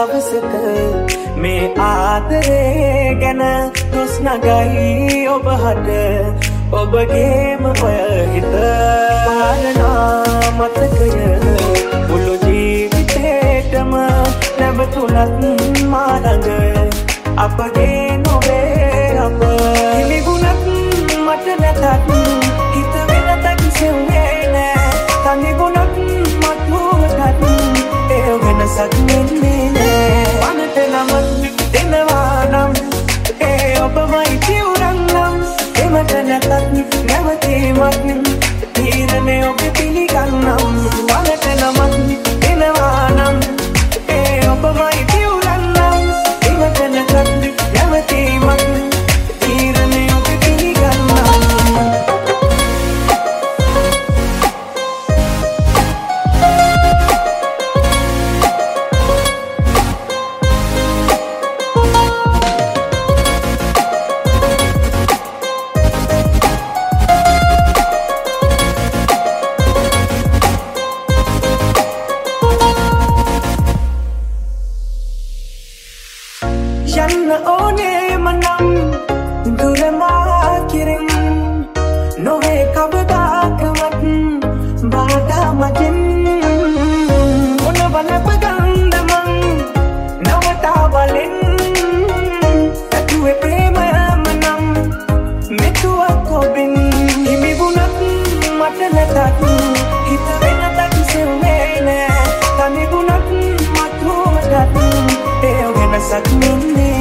දවසක මේ ආදරේ ගැන දොස් නගයි ඔබහට ඔබගේම ඔය හිත පාරනා මතකය මුළු ජීවිතේටම නැවතුණත් මාළඟ අපගේ නොවේ අප හිමිගුණත් මට නැතත් හිත වෙනතක් සෙව්වේ නෑ තනිගුණත් මතුවටත් ඒ වෙනසක් වෙන්නේ නෑ වනට නමත් දෙනවා නම් ඒ ඔබමයි කිවුරන් නම් එමට නැතත් නැවතීමක් තීරණය ඔබ පිළිගන්නම් වනට නමත් දෙනවා නම් ඒ ඔබමයි කිවුරන් නම් එමට නැතත් නැවතීමක් තීරණය ඔබ පිළිගන්නම් යන්න ඕනේ මනම් දුරමා කිරින් නොවේ කවදාකවත් බාධා මගෙන් මොන වලප ගන්ද මං නවතා වලෙන් ඇතුවේ ප්‍රේමයම නම් මෙතුවක් ඔබෙන් හිමි වුණත් මට නැතත් හිත වෙනතක් සෙව්වේ නෑ තනි වුණත් මතුවටත් ඒ වෙනසක් වෙන්නේ